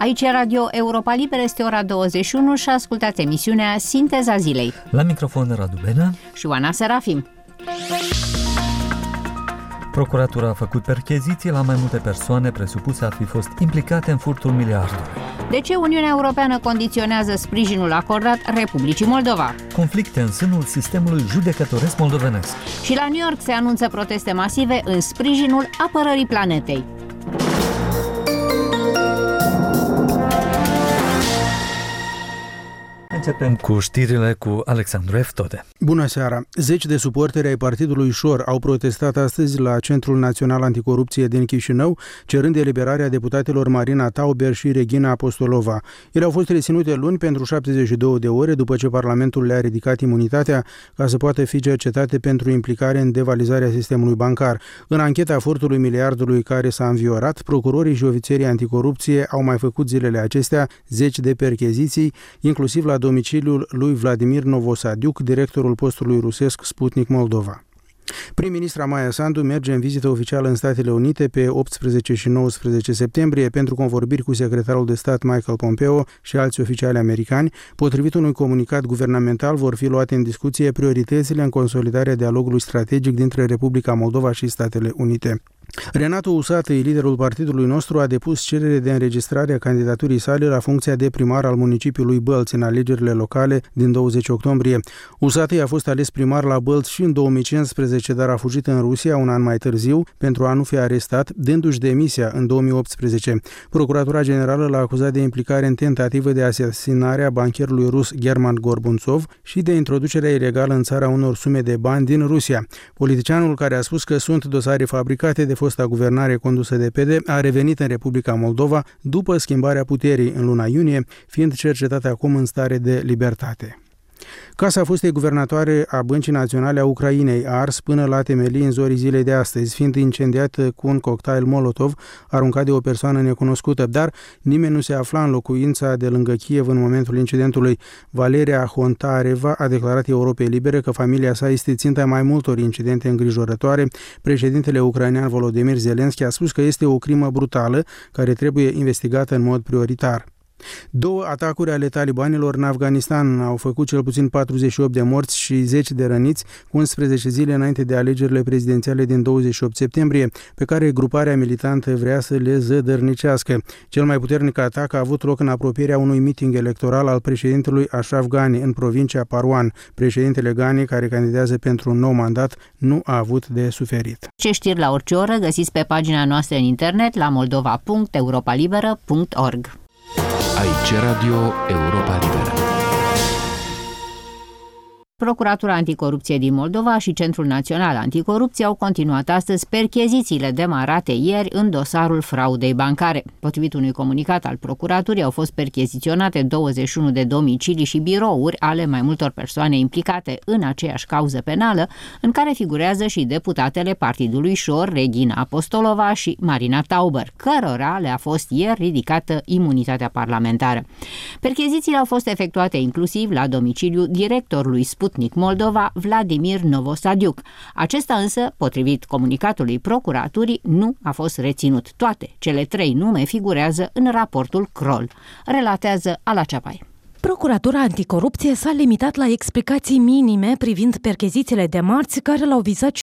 Aici e Radio Europa Liberă, este ora 21 și ascultați emisiunea Sinteza Zilei. La microfon Radu Benea și Oana Serafim. Procuratura a făcut percheziții la mai multe persoane presupuse a fi fost implicate în furtul miliardului. De ce Uniunea Europeană condiționează sprijinul acordat Republicii Moldova? Conflicte în sânul sistemului judecătoresc moldovenesc. Și la New York se anunță proteste masive în sprijinul apărării planetei. Începem cu știrile cu Alexandru Eftode. Bună seara! Zeci de suporteri ai partidului Șor au protestat astăzi la Centrul Național Anticorupție din Chișinău, cerând eliberarea deputatelor Marina Tauber și Regina Apostolova. Ele au fost reținute luni pentru 72 de ore după ce Parlamentul le-a ridicat imunitatea ca să poată fi cercetate pentru implicare în devalizarea sistemului bancar. În ancheta furtului miliardului care s-a înviorat, procurorii și ofițerii anticorupție au mai făcut zilele acestea zeci de percheziții, inclusiv la domiciliul lui Vladimir Novosadiuc, directorul postului rusesc Sputnik Moldova. Prim-ministra Maia Sandu merge în vizită oficială în Statele Unite pe 18 și 19 septembrie pentru convorbiri cu secretarul de stat Michael Pompeo și alți oficiali americani. Potrivit unui comunicat guvernamental, vor fi luate în discuție prioritățile în consolidarea dialogului strategic dintre Republica Moldova și Statele Unite. Renato Usatăi, liderul partidului nostru, a depus cerere de înregistrare a candidaturii sale la funcția de primar al municipiului Bălți în alegerile locale din 20 octombrie. Usatăi a fost ales primar la Bălți și în 2015, dar a fugit în Rusia un an mai târziu pentru a nu fi arestat, dându-și demisia în 2018. Procuratura Generală l-a acuzat de implicare în tentativă de asasinare a bancherului rus German Gorbunțov și de introducerea ilegală în țara unor sume de bani din Rusia. Politicianul, care a spus că sunt dosare fabricate de fosta guvernare condusă de PD, a revenit în Republica Moldova după schimbarea puterii în luna iunie, fiind cercetat acum în stare de libertate. Casa fostei guvernatoare a Băncii Naționale a Ucrainei a ars până la temelii în zorii zilei de astăzi, fiind incendiată cu un cocktail Molotov aruncat de o persoană necunoscută, dar nimeni nu se afla în locuința de lângă Kiev în momentul incidentului. Valeria Hontareva a declarat Europei Libere că familia sa este ținta mai multor incidente îngrijorătoare. Președintele ucrainean Volodymyr Zelensky a spus că este o crimă brutală care trebuie investigată în mod prioritar. Două atacuri ale talibanilor în Afganistan au făcut cel puțin 48 de morți și 10 de răniți, cu 11 zile înainte de alegerile prezidențiale din 28 septembrie, pe care gruparea militantă vrea să le zădărnicească. Cel mai puternic atac a avut loc în apropierea unui meeting electoral al președintelui Ashraf Ghani în provincia Parwan. Președintele Ghani, care candidează pentru un nou mandat, nu a avut de suferit. Ce știri la orice oră găsiți pe pagina noastră în internet la moldova.europalibera.org. Aici Radio Europa Liberă. Procuratura Anticorupție din Moldova și Centrul Național Anticorupție au continuat astăzi perchezițiile demarate ieri în dosarul fraudei bancare. Potrivit unui comunicat al procuraturii, au fost percheziționate 21 de domicilii și birouri ale mai multor persoane implicate în aceeași cauză penală, în care figurează și deputatele partidului Șor, Regina Apostolova și Marina Tauber, cărora le-a fost ieri ridicată imunitatea parlamentară. Perchezițiile au fost efectuate inclusiv la domiciliul directorului Sputnik Moldova, Vladimir Novosadiuc. Acesta însă, potrivit comunicatului procuraturii, nu a fost reținut. Toate cele 3 nume figurează în raportul Kroll, relatează Ala Ceapai. Procuratura Anticorupție s-a limitat la explicații minime privind perchezițiile de marți care l-au vizat